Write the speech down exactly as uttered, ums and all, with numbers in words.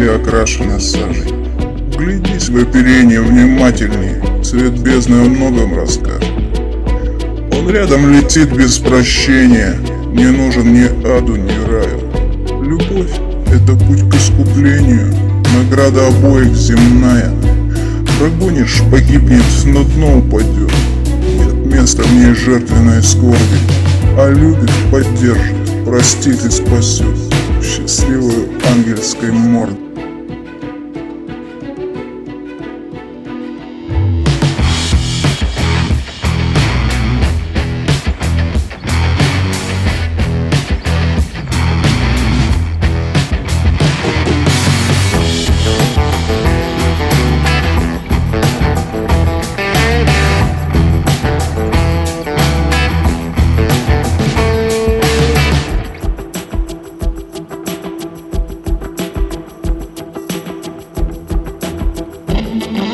окрашены сажей. Вглядись в оперение внимательней, цвет бездны о многом расскажет. Он рядом летит без прощения, не нужен ни аду, ни раю. Любовь — это путь к искуплению, награда обоих земная. Прогонишь — погибнет, на дно упадет. Нет места в ней жертвенной скорби, а любит — поддержит, простит и спасет счастливую ангельской мордой. Thank you.